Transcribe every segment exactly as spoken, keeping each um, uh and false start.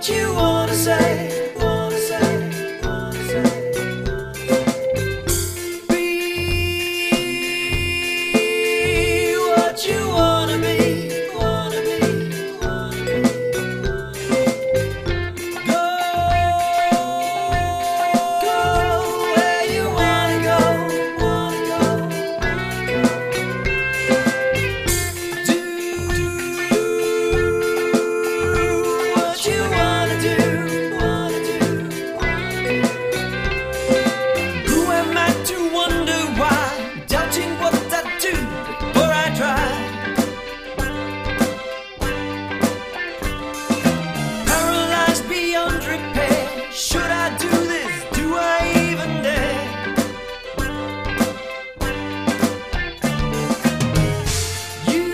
what you wanna say, wanna say, wanna say. Be what you wanna be, wanna be, wanna be. Go, go where you wanna go, wanna go, wanna go. Do what you wanna do, wanna do, wanna do. Who am I to wonder why, doubting what I do before I try? Paralyzed beyond repair, should I do this? Do I even dare? You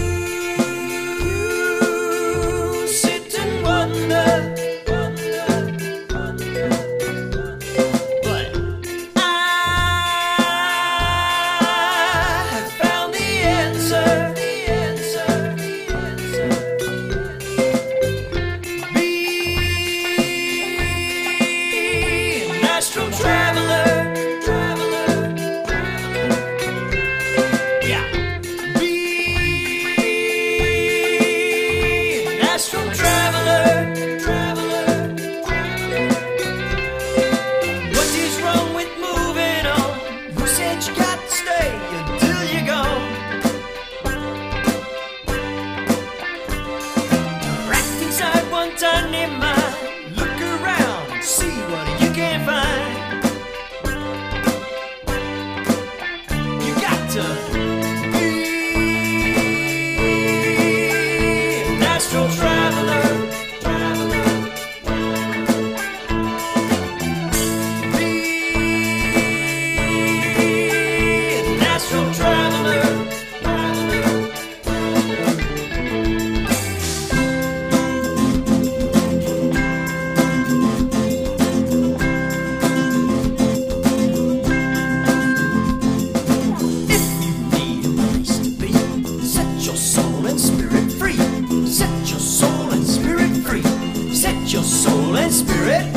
sit and wonder, wonder, wonder. But I have found the answer, the answer, the answer. Be an astral traveler, traveler, traveler. Yeah. Be an astral traveler, traveler, traveler. What is wrong with moving on? Who said you got to stay until you're gone? Wrapped inside one tiny mind, look around and see what you can find. You got to be an astral traveler, traveler. Be an astral traveler, traveler. If you need a place to be, set your soul and spirit free. Set your soul and spirit free. Set your soul and spirit